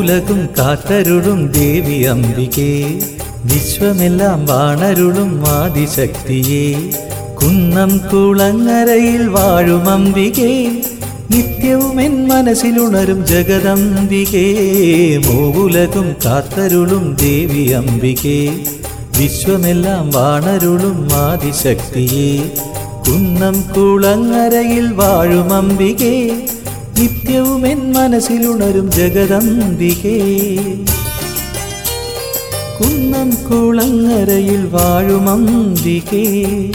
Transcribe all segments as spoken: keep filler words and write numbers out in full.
മൂവുലകും കാത്തരുളും ദേവി അംബികേ, വിശ്വമെല്ലാം വാണരുളും ആദിശക്തിയേ, കുന്നം കുളങ്ങരയിൽ വാഴും അംബികേ, നിത്യവും എൻ മനസ്സിലുണരും ജഗദംബികേ. മൂവുലകും കാത്തരുളും ദേവി അംബികേ, വിശ്വമെല്ലാം വാണരുളും ആദിശക്തിയേ, കുന്നം കുളങ്ങരയിൽ വാഴും അംബികേ, നിത്യവും എൻ മനസ്സിലുണരും ജഗദംബികേ. കുന്നം കുളങ്ങരയിൽ വാഴും അംബികേ.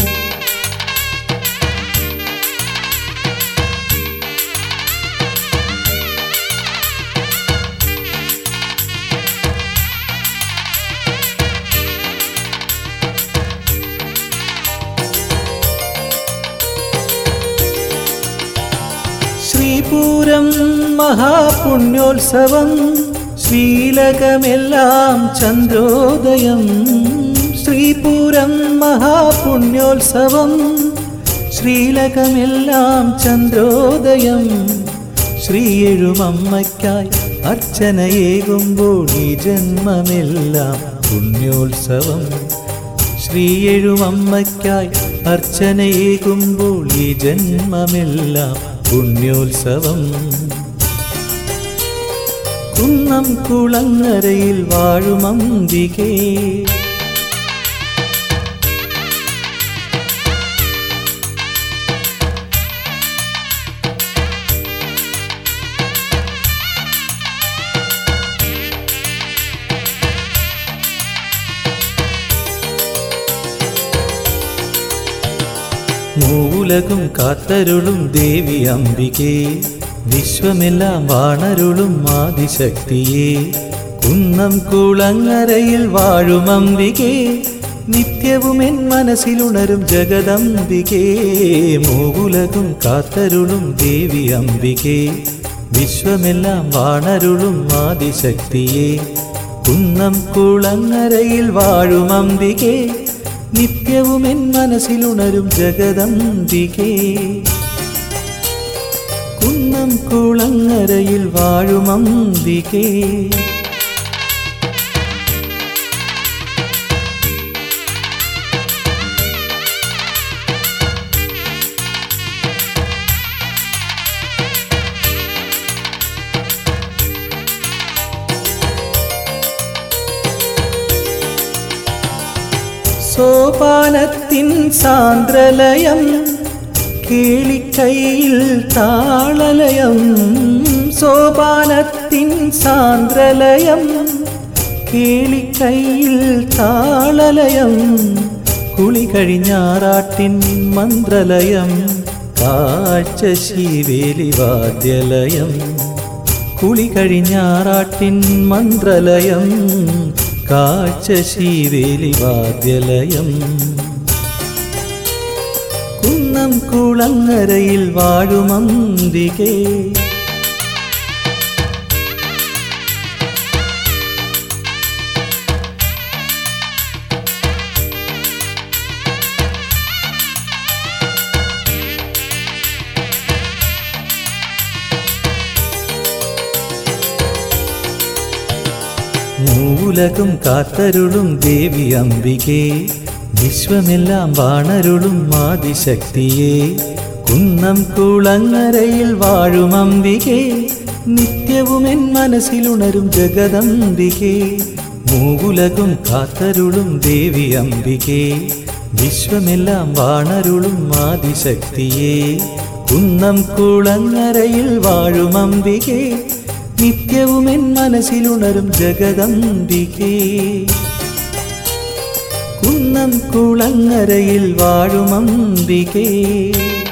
ശ്രീപൂരം മഹാപുണ്യോത്സവം, ശ്രീലകമെല്ലാം ചന്ദ്രോദയം. ശ്രീപൂരം മഹാപുണ്യോത്സവം, ശ്രീലകമെല്ലാം ചന്ദ്രോദയം. ശ്രീയെഴുമമ്മയ്ക്കായി അർച്ചനയേകുമ്പോൾ ഈ ജന്മമെല്ലാം പുണ്യോത്സവം. ശ്രീയെഴുമമ്മയ്ക്കായി അർച്ചനയേകുമ്പോൾ ഈ ജന്മമെല്ലാം പുണ്യോത്സവം. കുന്നം കുളങ്ങരയിൽ വാഴും അംബികേ. മൂവുലകും കാത്തരുളും ദേവി അംബികേ, വിശ്വമെല്ലാം വാണരുളും ആദിശക്തിയേ, കുന്നം കുളങ്ങരയിൽ വാഴും അംബികേ, നിത്യവും എൻ മനസ്സിലുണരും ജഗദംബികേ. മൂവുലകും കാത്തരുളും ദേവി അംബികേ, വിശ്വമെല്ലാം വാണരുളും ആദിശക്തിയേ, കുന്നം കുളങ്ങരയിൽ വാഴും അംബികേ, നിത്യവും എൻ മനസ്സിലുണരും ജഗദംബികേ. കുന്നം കുളങ്ങരയിൽ വാഴും അംബികേ. സോപാനത്തിൻ സാന്ദ്രലയം, കേളിക്കൈയിൽ താളലയം. സോപാനത്തിൻ സാന്ദ്രലയം, കേളിക്കൈയിൽ താളലയം. കുളി കഴിഞ്ഞാറാട്ടിൻ മന്ത്രലയം, കാഴ്ച ശീവേലി വാദ്യലയം. കുളി കഴിഞ്ഞാറാട്ടിൻ മന്ത്രലയം, കാഴ്ച ശീവേലി വാദ്യലയം. കുന്നം കുളങ്ങരയിൽ വാഴും അംബികേ. മൂവുലകും കാത്തരുളും ദേവി അംബികേ, വിശ്വമെല്ലാം വാണരുളും ആദിശക്തിയേ, കുന്നം കുളങ്ങരയിൽ വാഴും അംബികേ, നിത്യവും എൻ മനസ്സിലുണരും ജഗദംബികേ. മൂവുലകും കാത്തരുളും ദേവി അംബികേ, വിശ്വമെല്ലാം വാണരുളും ആദിശക്തിയേ, കുന്നം കുളങ്ങരയിൽ വാഴും അംബികേ, നിത്യവും എൻ മനസ്സിലുണരും ജഗദംബികേ. കുന്നം കുളങ്ങരയിൽ വാഴും അംബികേ.